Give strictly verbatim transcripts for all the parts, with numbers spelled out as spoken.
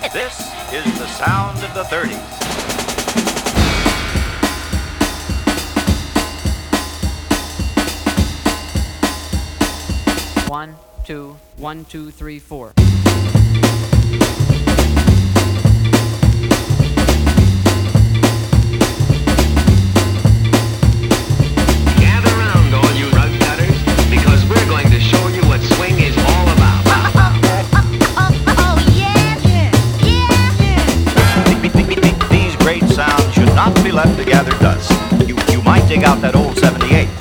This is the sound of the thirties. One, two, one, two, three, four. Gather round, all you rug cutters, because we're going to show you what swing is all about. These great sounds should not be left to gather dust. You, you might dig out that old seventy-eight.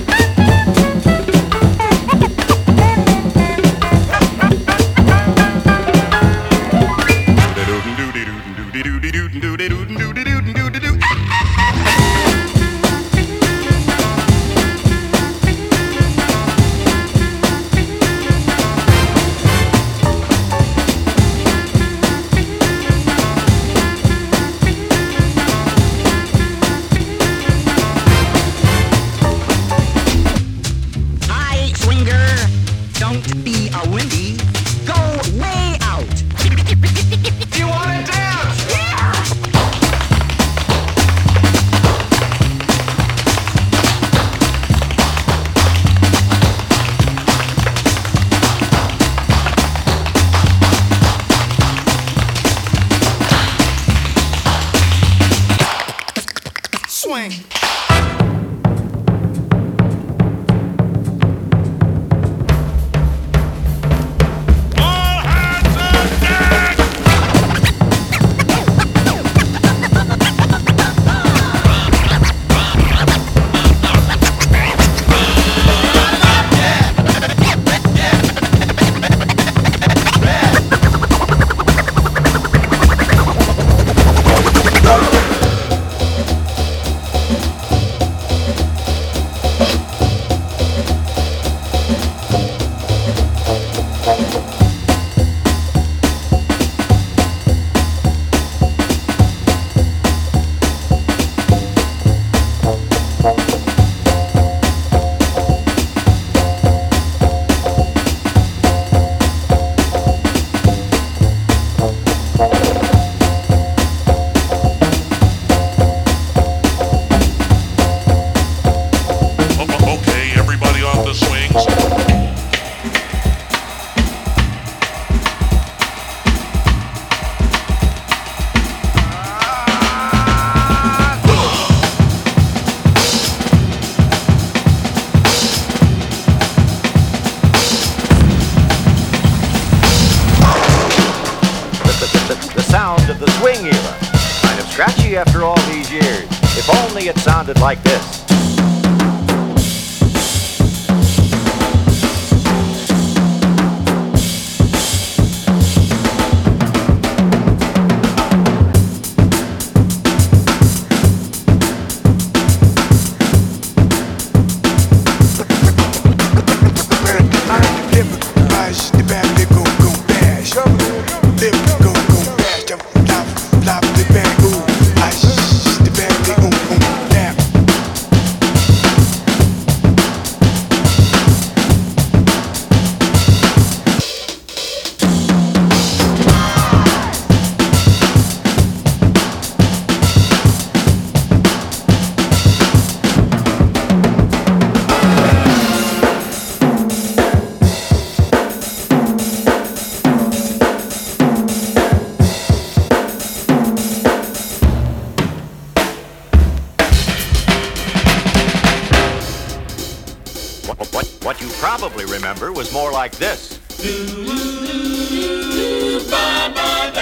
Hi, swinger. Don't be a windy. Go way out. You want to dance? Yeah. Swing. Okay, everybody off the swings. The, the, the, the sound of the swing era. Kind of scratchy after all these years. If only it sounded like this. What, what, what you probably remember was more like this. Bye bye.